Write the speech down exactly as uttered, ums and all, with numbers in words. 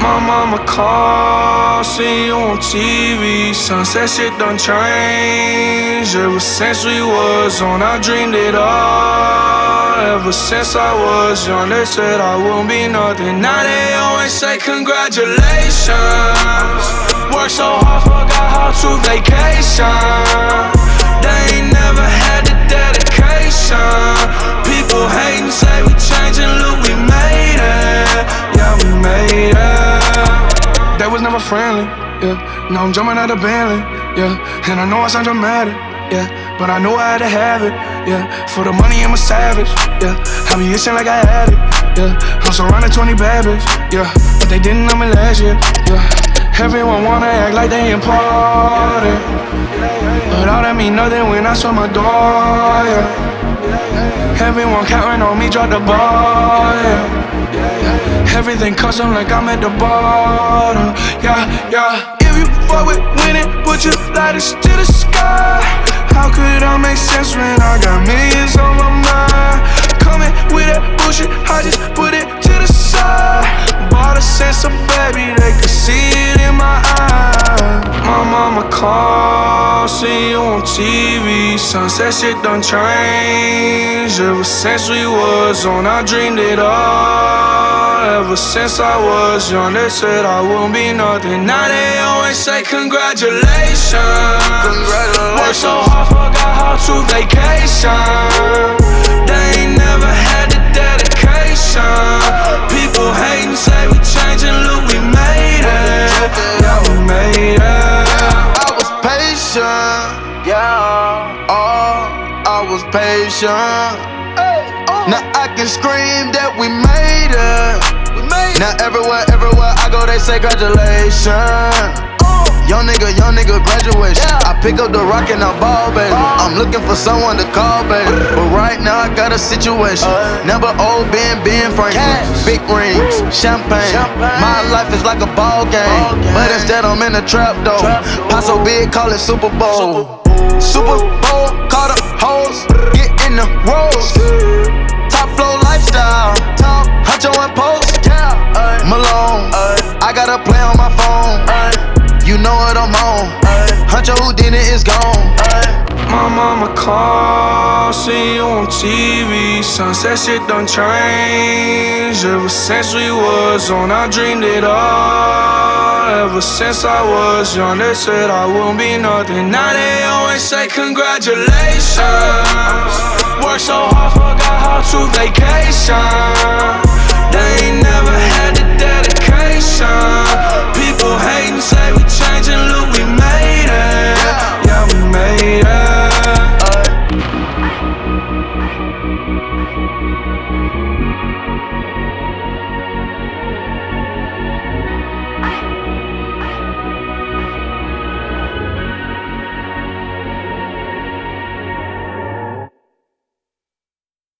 My mama called, see you on T V. Sunset shit done changed. Ever since we was on, I dreamed it all. Ever since I was young, they said I wouldn't be nothing. Now they always say congratulations. Worked so hard, forgot how to vacation. They ain't never had the dedication. People hating, say we changing, look, we made it. Yeah, we made it. They was never friendly, yeah. Now I'm jumping out of Bentley, yeah. And I know I sound dramatic, yeah. But I know I had to have it, yeah. For the money, I'm a savage, yeah. I be itching like I had it, yeah. I'm surrounded twenty bad bitches, yeah. But they didn't know me last year, yeah. Everyone wanna act like they important, but all that mean nothing when I saw my door, yeah. Everyone counting on me, drop the ball, yeah. Everything custom like I'm at the bottom, yeah, yeah. If you fuck with winning, put your lighters to the sky. How could I make sense when I got millions on my mind? Coming with that bullshit, I just put it to the side. Bought a sense of baby, they could see it in my eyes. My mama called, see you on T V. Sunset shit done changed. Ever since we was on, I dreamed it all. Ever since I was young, they said I wouldn't be nothing. Now they always say congratulations. Congratulations. Worked so hard, forgot how to vacation. They ain't never had the dedication. People hating, say we changing, look, we made it. Yeah, we made it. I was patient, yeah. Oh, I was patient. Now I can scream that we made it. Now everywhere, everywhere I go, they say congratulations. Young nigga, young nigga, graduation. I pick up the rock and I ball, baby. I'm looking for someone to call, baby. But right now I got a situation. Never old Ben, Ben Franklin. Big rings, champagne. My life is like a ball game, but instead I'm in a trap though. Pot so big, call it Super Bowl. Super Bowl, call the hoes, get in the rolls. Top flow lifestyle, top Huncho and Post. Malone, I got a play on my phone. You know what I'm on. Huncho Houdini is gone. My mama called, see you on T V. Sunset shit done changed. Ever since we was on, I dreamed it all. Ever since I was young, they said I wouldn't be nothing. Now they always say congratulations. Worked so hard, forgot how to vacation.